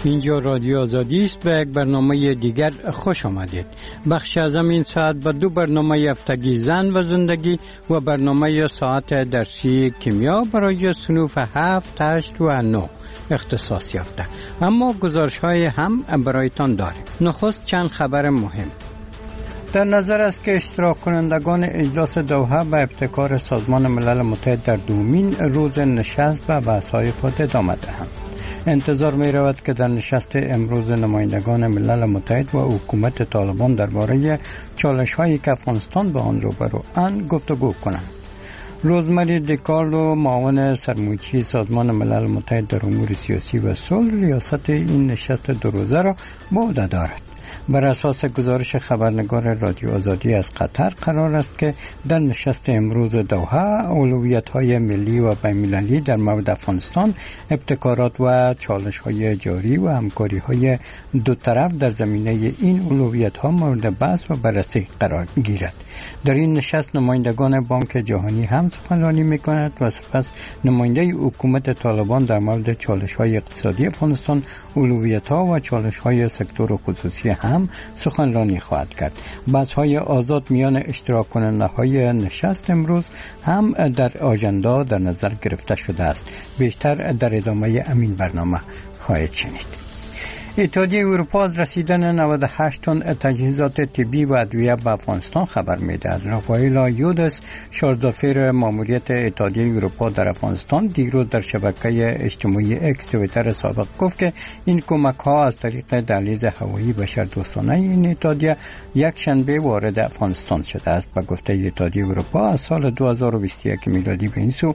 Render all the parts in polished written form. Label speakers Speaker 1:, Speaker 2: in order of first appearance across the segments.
Speaker 1: اینجا رادیو آزادی است. به یک برنامه دیگر خوش آمدید. بخش از این ساعت به دو برنامه هفتگی زن و زندگی و برنامه ساعت درسی کیمیا برای صنوف 7، 8 و 9 اختصاص یافته. اما گزارش های هم برایتان داریم. نخست چند خبر مهم. در نظر است که اشتراک کنندگان اجلاس دوحه به ابتکار سازمان ملل متحد در دومین روز نشست و بحث‌های خود ادامه دهند. انتظار می رود که در نشست امروز نمایندگان ملل متحد و حکومت طالبان درباره چالش‌هایی که افغانستان با آن روبروند گفتگو کنند. روزمری دیکارلو، معاون سرموچی سازمان ملل متحد در امور سیاسی و صلح، ریاست این نشست دو روزه را به عهده دارد. بر اساس گزارش خبرنگار رادیو آزادی از قطر قرار است که در نشست امروز دوحه اولویت‌های ملی و بین‌المللی در مورد افغانستان، ابتکارات و چالش‌های جاری و همکاری‌های دو طرف در زمینه این اولویت‌ها مورد بحث و بررسی قرار گیرد. در این نشست نمایندگان بانک جهانی هم سخنرانی می‌کنند و سپس نماینده حکومت طالبان در مورد چالش‌های اقتصادی افغانستان، اولویت‌ها و چالش‌های سکتور خصوصی هم سخنرانی خواهد کرد. بحث‌های آزاد میان اشتراک کننده‌های نشست امروز هم در آژاندا در نظر گرفته شده است. بیشتر در ادامه همین برنامه خواهید شنید. اتحادیه اروپا از رسیدن 98 تن تجهیزات طبی و ادویه به افغانستان خبر می‌دهد. رافائیل یودس، شارژدافیر ماموریت اتحادیه اروپا در افغانستان، دیروز در شبکه اجتماعی اکس توییتر سابق گفت که این کمک‌ها از طریق دهلیز هوایی بشردوستانه این اتحادیه یک شنبه وارد افغانستان شده است. به گفته اتحادیه اروپا از سال 2021 میلادی به این سو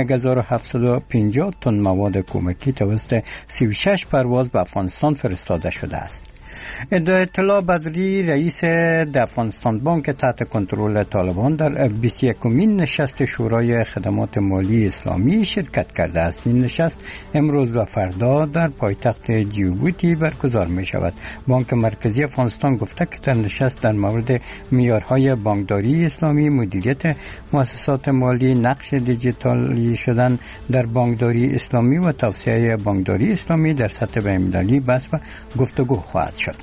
Speaker 1: 1750 تن مواد کمکی توسط 36 پرواز به افغانستان فرستاده شده است. اطلاع بدری، رئیس افغانستان بانک تحت کنترل طالبان در 21مین نشست شورای خدمات مالی اسلامی شرکت کرده است. این نشست امروز و فردا در پایتخت جیبوتی برگزار می شود. بانک مرکزی افغانستان گفته که در نشست در مورد معیارهای بانکداری اسلامی، مدیریت مؤسسات مالی، نقش دیجیتالی شدن در بانکداری اسلامی و توسعه بانکداری اسلامی در سطح بین‌المللی بحث و گفتگو خواهد شد.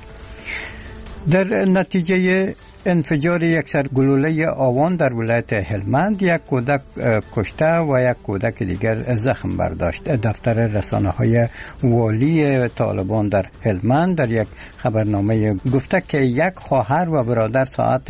Speaker 1: در نتیجه انفجار یک سرگلوله آوان در ولایت هلمند، یک کودک کشته و یک کودک دیگر زخم برداشت. دفتر رسانه‌های والی طالبان در هلمند در یک خبرنامه گفته که یک خواهر و برادر ساعت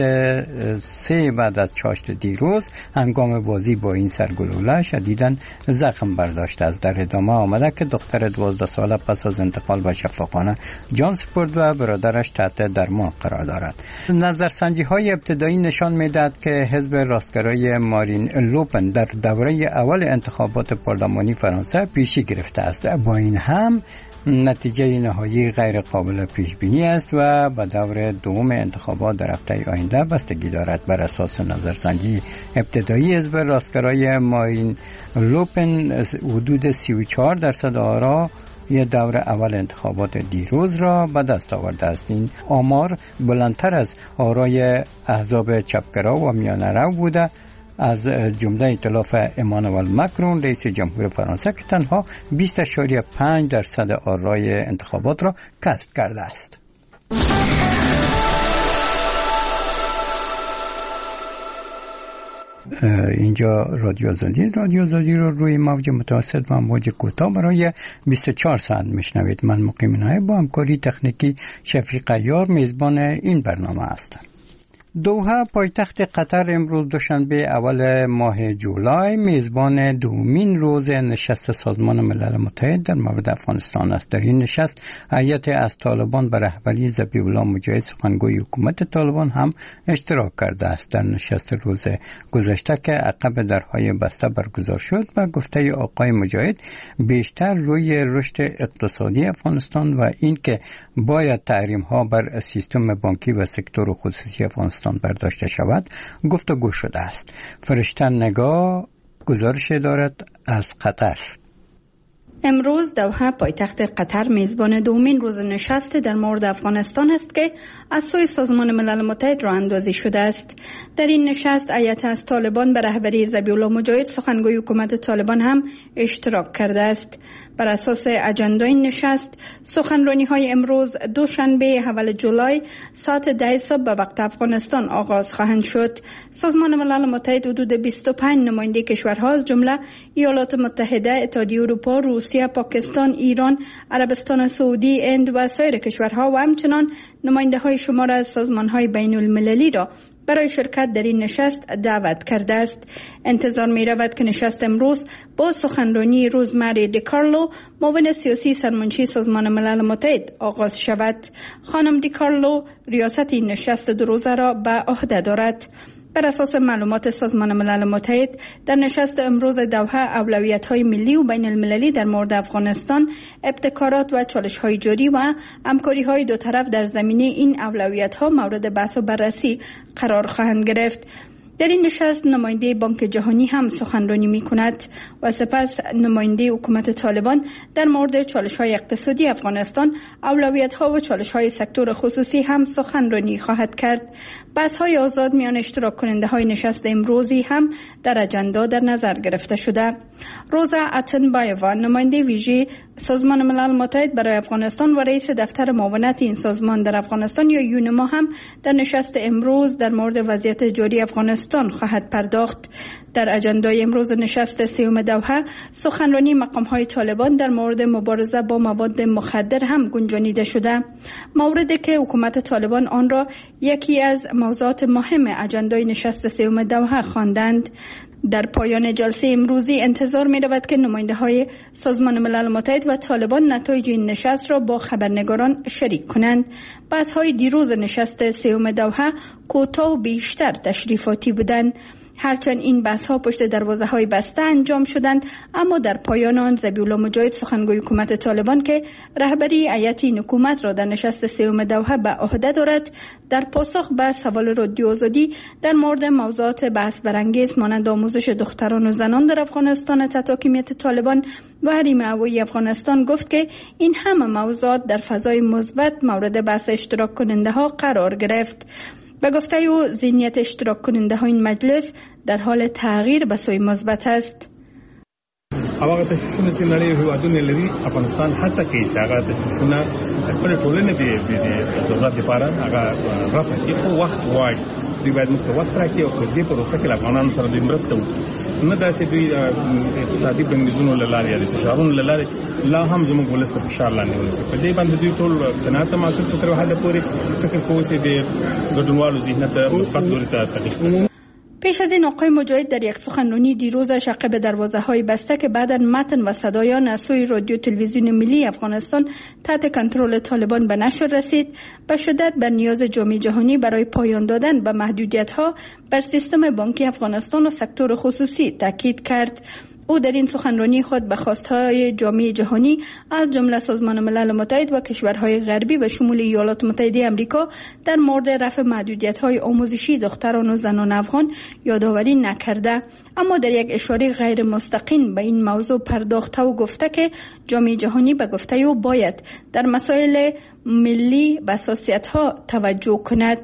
Speaker 1: 3 بعد از چاشت دیروز هنگام بازی با این سرگلوله شدیداً زخم برداشته است. در ادامه آمده که دختر 12 ساله پس از انتقال به شفاخانه جان سپرد و برادرش تحت درمان قرار دارد. نظرسنجی‌های ابتدایی نشان می‌دهد که حزب راستگرای مارین لوپن در دوره اول انتخابات پارلمانی فرانسه پیشی گرفته است. با این هم نتیجه نهایی غیر قابل پیش بینی است و به دور دوم انتخابات در هفته آینده بستگی دارد. بر اساس نظرسنجی ابتدایی حزب راستگرای مارین لوپن حدود 34% آرا یه دور اول انتخابات دیروز را به دست آورده است. این آمار بلندتر از آرای احزاب چپگرا و میانه رو بوده، از جمله ائتلاف امانوئل مکرون رئیس جمهور فرانسه که تنها 20.5% آرای انتخابات را کسب کرده است. اینجا رادیو آزادی رو روی موج متوسط و موج کوتاه برای 24 ساعت میشنوید. من مقیم نایب با همکاری تکنیکی شفیق یار میزبان این برنامه هستم. دوحه پایتخت قطر امروز دوشنبه اول ماه جولای میزبان دومین روز نشست سازمان ملل متحد در مورد افغانستان است. در این نشست هیئت از طالبان به رهبری ذبیح الله مجاهد سخنگوی حکومت طالبان هم اشتراک کرده است. در نشست روز گذشته که عقب درهای بسته برگزار شد و گفته آقای مجاهد بیشتر روی رشد اقتصادی افغانستان و این که باید تحریم ها بر سیستم بانکی و سکتور خصوصی افغانستان برداشته شود گفتگو شده است. فرشته نگاه گزارش دارد از قطر.
Speaker 2: امروز دوحه پایتخت قطر میزبان دومین روز نشست در مورد افغانستان است که از سوی سازمان ملل متحد راه اندازی شده است. در این نشست هیئت از طالبان به رهبری ذبیح الله مجاهد سخنگوی حکومت طالبان هم اشتراک کرده است. بر اساس اجندای نشست، سخنرانی‌های امروز دوشنبه اول جولای ساعت 10 صبح به وقت افغانستان آغاز خواهند شد. سازمان ملل متحد حدود 25 نماینده کشورها از جمله ایالات متحده، اتحادیه اروپا، روسیه، پاکستان، ایران، عربستان سعودی، هند و سایر کشورها و همچنان نماینده‌های شمار از سازمان‌های بین‌المللی را برای شرکت در این نشست دعوت کرده است. انتظار می رود که نشست امروز با سخنرانی روزمری دیکارلو، معاون سیاسی سرمنشی سازمان ملل متحد آغاز شود. خانم دیکارلو ریاست این نشست 2 روزه را به عهده دارد. بر اساس معلومات سازمان ملل متحد، در نشست امروز دوحه اولویت‌های ملی و بین المللی در مورد افغانستان، ابتکارات و چالش‌های جاری و همکاری‌های دو طرف در زمینه این اولویت‌ها مورد بحث و بررسی قرار خواهند گرفت. در این نشست نماینده بانک جهانی هم سخنرانی می کند و سپس نماینده حکومت طالبان در مورد چالش‌های اقتصادی افغانستان، اولویت‌ها و چالش‌های سکتور خصوصی هم سخنرانی خواهد کرد. بحث‌های آزاد میان اشتراک کننده‌های نشست امروزی هم در اجندا در نظر گرفته شده. روزا اتنبایووا، نماینده ویژه سازمان ملل متحد برای افغانستان و رئیس دفتر معاونت این سازمان در افغانستان یا یونما هم در نشست امروز در مورد وضعیت جاری افغانستان خواهد پرداخت. در اجندای امروز نشست 3 دوحه، سخنرانی مقام‌های طالبان در مورد مبارزه با مواد مخدر هم گنجانیده شده. موردی که حکومت طالبان آن را یکی از موضوعات مهم اجندای نشست 3 دوحه خواندند. در پایان جلسه امروزی انتظار می رود که نماینده‌های سازمان ملل متحد و طالبان نتایج این نشست را با خبرنگاران شریک کنند. بحث‌های دیروز نشست 3 دوحه کوتاه و بیشتر تشریفاتی بودند. هرچند این بحث‌ها پشت دروازه‌های بسته انجام شدند، اما در پایان آن ذبیح‌الله مجاهد، سخنگوی حکومت طالبان که رهبری هیئت این حکومت را در نشست 3 دوحه به عهده دارد، در پاسخ به سوال رادیو آزادی در مورد موضوعات بحث برانگیز مانند آموزش دختران و زنان در افغانستان تحت حاکمیت طالبان و حریم هوایی افغانستان گفت که این همه موضوعات در فضای مثبت مورد بحث اشتراک کننده ها قرار گرفت. به گفته او ذهنیت اشتراک کننده ها این مجلس در حال تغییر به سوی مثبت است.
Speaker 3: هغه تشویشونه چې نړۍ هیوادونه لري، افغانستان هڅه کوي چې هغه تشویشونه خپل ټولنې د ضرورت لپاره هغه رفع کړي، خو وخت غواړي. دوی باید موږ ته وخت راکړي او په دې پروسه کې له افغانانو سره دوی مرسته وکړي، نه داسې دوی اقتصادي بندیزونو له لارې یا د فشارونو له لارې لا هم زموږ ولس ته فشار لاندې ونیسي. په دې باندې دوی ټول قناعت محصول فکر او حد پورې فکر کوي چې د ګډونوالو ذهنیت مثبت لوري ته تغییر کړي.
Speaker 2: پیش از این آقای مجاهد در یک سخنرانی دیروزش عقب دروازه‌های بسته که بعداً متن و صدایان از سوی رادیو تلویزیون ملی افغانستان تحت کنترل طالبان به نشر رسید، به شدت بر نیاز جامعه جهانی برای پایان دادن به محدودیت‌ها بر سیستم بانکی افغانستان و سکتور خصوصی تاکید کرد. او در این سخنرانی خود به خواستهای جامعه جهانی از جمله سازمان ملل متحد و کشورهای غربی به شمول ایالات متحده آمریکا در مورد رفع محدودیت‌های آموزشی دختران و زنان افغان یادآوری نکرده، اما در یک اشاره غیر مستقیم به این موضوع پرداخته و گفته که جامعه جهانی به گفته او باید در مسائل ملی به حساسیت‌ها توجه کند.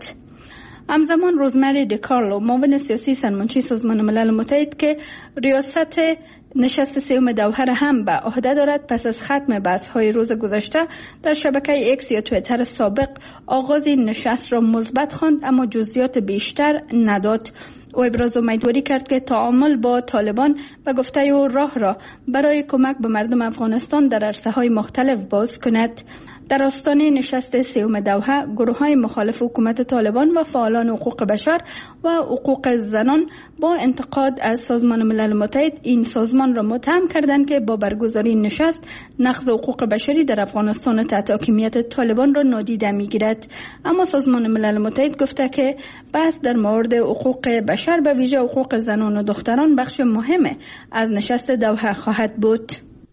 Speaker 2: همزمان روزمری دیکارلو، معاون سیاسی سرمنشی سازمان ملل متحد که ریاست نشست 3 دوحه هم به عهده دارد، پس از ختم بحث‌های روز گذشته در شبکه ایکس یا توییتر سابق آغاز این نشست را مثبت خواند، اما جزئیات بیشتر نداد. او ابراز امیدواری کرد که تعامل با طالبان به گفته او راه را برای کمک به مردم افغانستان در عرصه‌های مختلف باز کند. در آستانه نشست 3 دوحه، گروه‌های مخالف حکومت طالبان و فعالان حقوق بشر و حقوق زنان با انتقاد از سازمان ملل متحد این سازمان را متهم کردند که با برگزاری نشست نقض حقوق بشری در افغانستان تحت حاکمیت طالبان را نادیده می‌گیرد. اما سازمان ملل متحد گفته که بحث در مورد حقوق بشر به ویژه حقوق زنان و دختران بخش مهم از نشست دوحه خواهد بود.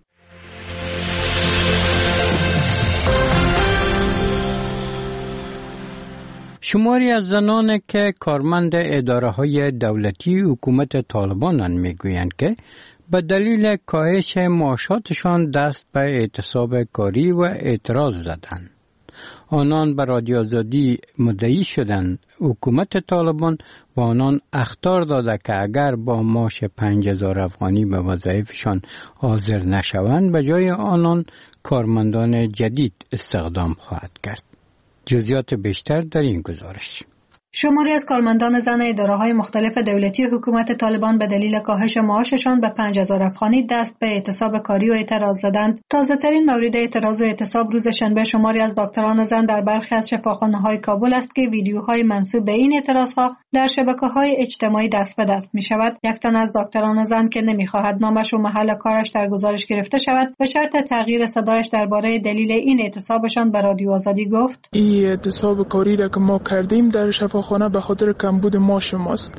Speaker 1: شماری از زنان که کارمند اداره‌های دولتی حکومت طالبانند میگویند که به دلیل کاهش معاشاتشان دست به اعتصاب کاری و اعتراض زدند. آنان به رادیو آزادی مدعی شدند حکومت طالبان و آنان اخطار داده که اگر با معاش 5000 افغانی به وظایفشان حاضر نشوند به جای آنان کارمندان جدید استخدام خواهد کرد. جزئیات بیشتر در این گزارش.
Speaker 4: شماری از کارمندان زن اداره‌های مختلف دولتی حکومت طالبان به دلیل کاهش معاششان به 5000 افغانی دست به اعتصاب کاری و اعتراض زدند. تازه‌ترین مورد اعتراض و اعتصاب روز شنبه شماری از دکتران زن در برخی از شفاخانه‌های کابل است که ویدیوهای منسوب به این اعتراضها در شبکه‌های اجتماعی دست به دست می‌شود. یک تن از دکتران زن که نمی‌خواهد نامش و محل کارش در گزارش گرفته شود، به شرط تغییر صدایش درباره دلیل این اعتصابشان به رادیو آزادی گفت:
Speaker 5: این اعتصاب کاری را که ما کردیم در شفاخانه به خاطر کمبود معاش ماست.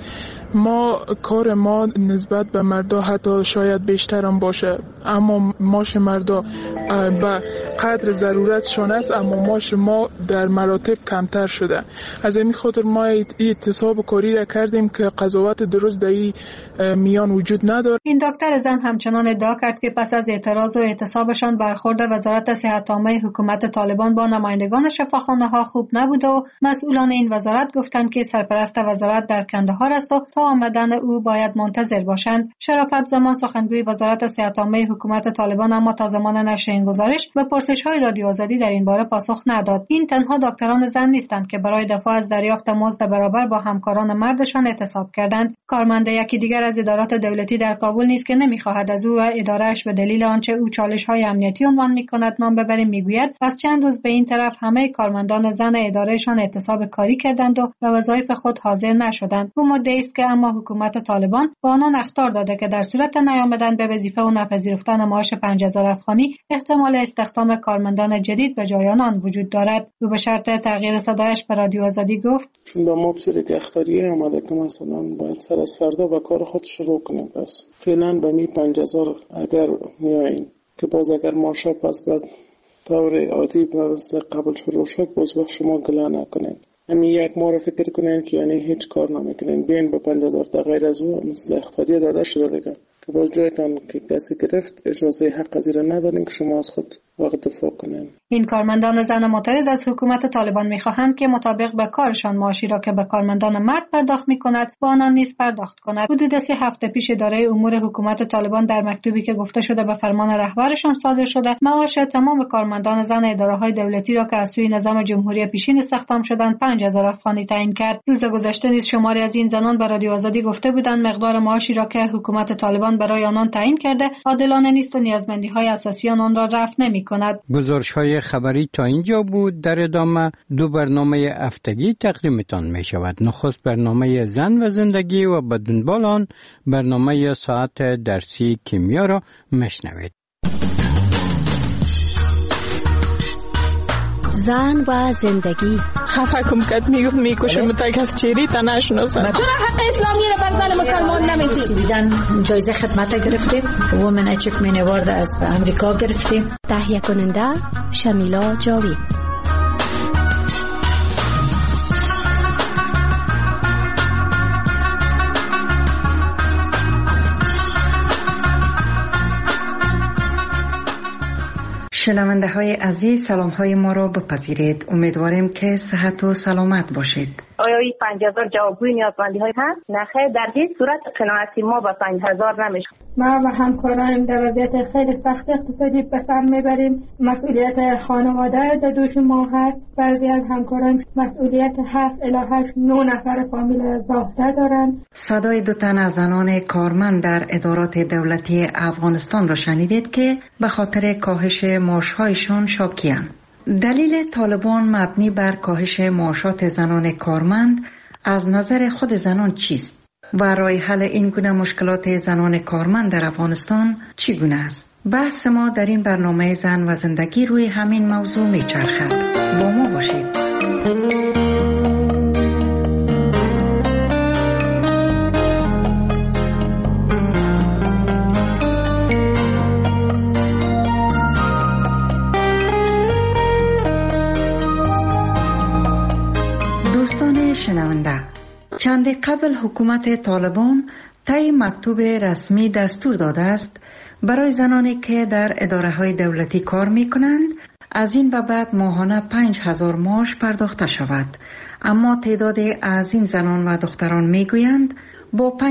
Speaker 5: کار ما نسبت به مردا حتی شاید بیشتر هم باشه، اما معاش مردا به قدر ضرورتشان است، اما معاش ما در مراتب کمتر شده. از این خاطر ما اعتصاب کاری را کردیم که قضاوت درست در این میان وجود نداره.
Speaker 4: این دکتر زن همچنان ادعا کرد که پس از اعتراض و اعتصابشان برخورد وزارت صحت عامه حکومت طالبان با نمایندگان شفاخانه‌ها خوب نبوده و مسئولان این وزارت گفتند که سرپرست وزارت در کندهار است و تا آمدن او باید منتظر باشند. شرافت زمان سخنگوی وزارت صحت عامه حکومت طالبان اما تا زمان نشر این گزارش به پرسش‌های رادیو آزادی در این باره پاسخ نداد. این تنها دکتران زن نیستند که برای دفاع از دریافت مزد برابر با همکاران مردشان اعتصاب کردند. کارمند یکی دیگر از ادارات دولتی در کابل نیز که نمی‌خواهد از او و اداره‌اش به دلیل آنچه او چالش‌های امنیتی عنوان می‌کند نام ببریم میگوید از چند روز به این طرف همه کارمندان زن ادارهشان اعتصاب کاری کردند و به وظایف خود حاضر نشدند. او مدعی است که اما حکومت طالبان به آنان اخطار داده که در صورت نیامدن به وظیفه و نپذیرفتن معاش 5000 افغانی احتمال استخدام کارمندان جدید به جای آنان وجود دارد. او به شرط تغییر صدایش به رادیو آزادی گفت:
Speaker 5: چون به ما بصورت اختیاری آمده که مثلا باید سر از فردا به کار خود شروع کنیم، پس فعلا به می 5000 اگر میایین که باز اگر معاش پس بعد طور عادی مثل قبل شروع شد باز وقت شما گله نکنین. همین یک ماه فکر کنین که یعنی هیچ کار نمیکنین، بیاین به 5000 تا غیر از او مثل اختیاری داده شده دیگه که باز جایتان که کسی گرفت اجازه حق از این ندارین که شما از خود وقت دفاع کنین.
Speaker 4: این کارمندان زن معترض از حکومت طالبان می‌خواهند که مطابق به کارشان معاشی را که به کارمندان مرد پرداخت می‌کند و آنان نیز پرداخت کند. حدود 3 هفته پیش اداره امور حکومت طالبان در مکتوبی که گفته شده به فرمان رهبرشان صادر شده معاش تمام کارمندان زن اداره‌های دولتی را که از سوی نظام جمهوری پیشین استخدام شدند 5000 افغانی تعیین کرد. روز گذشته نیز شماری از این زنان به رادیو آزادی گفته بودند مقدار معاشی را که حکومت طالبان برای آنان تعیین کرده عادلانه نیست و نیازمندی‌های اساسی آنان را رفع نمی‌کند.
Speaker 1: گزارش‌های خبری تا اینجا بود. در ادامه 2 برنامه هفتگی تقدیمتان می‌شود. نخست برنامه زن و زندگی و به دنبال آن برنامه ساعت درسی کیمیا را میشنوید.
Speaker 6: زن و زندگی.
Speaker 7: خفه کم کت میکشم تا کس چیری تا نشناسم.
Speaker 6: چرا حق اسلامی را بر زن مسلمان نمیدی؟ سویدن جایزه خدمت گرفتیم. وومن اچیومنت اوارد از امریکا گرفتیم. تهیه کننده شمیلا جاوید.
Speaker 8: شنونده های عزیز سلام های ما را بپذیرید. امیدواریم که صحت و سلامت باشید.
Speaker 9: آیا این 5000 جوابگوی نیازمندی های هست؟ نخیر، در هیچ صورت قناعتی ما با 5000 نمیشه.
Speaker 10: ما و همکارایم در وضعیت خیلی سخت اقتصادی به سر میبریم. مسئولیت خانواده در دوش ما هست. بعضی از همکارایم مسئولیت 7 الی 8 9 نفر فامیل زاده دارن.
Speaker 8: صدای 2 تن از زنان کارمند در ادارات دولتی افغانستان را شنیدید که به خاطر کاهش معاش‌هایشان شاکی‌اند. دلیل طالبان مبنی بر کاهش معاشات زنان کارمند از نظر خود زنان چیست و راه حل این گونه مشکلات زنان کارمند در افغانستان چگونه است؟ بحث ما در این برنامه زن و زندگی روی همین موضوع میچرخد. با ما باشید. شنونده، چند قبل حکومت طالبان طی مکتوب رسمی دستور داده است برای زنانی که در اداره‌های دولتی کار می‌کنند از این به بعد ماهانه 5,000 معاش پرداخته شود. اما تعداد از این زنان و دختران میگویند با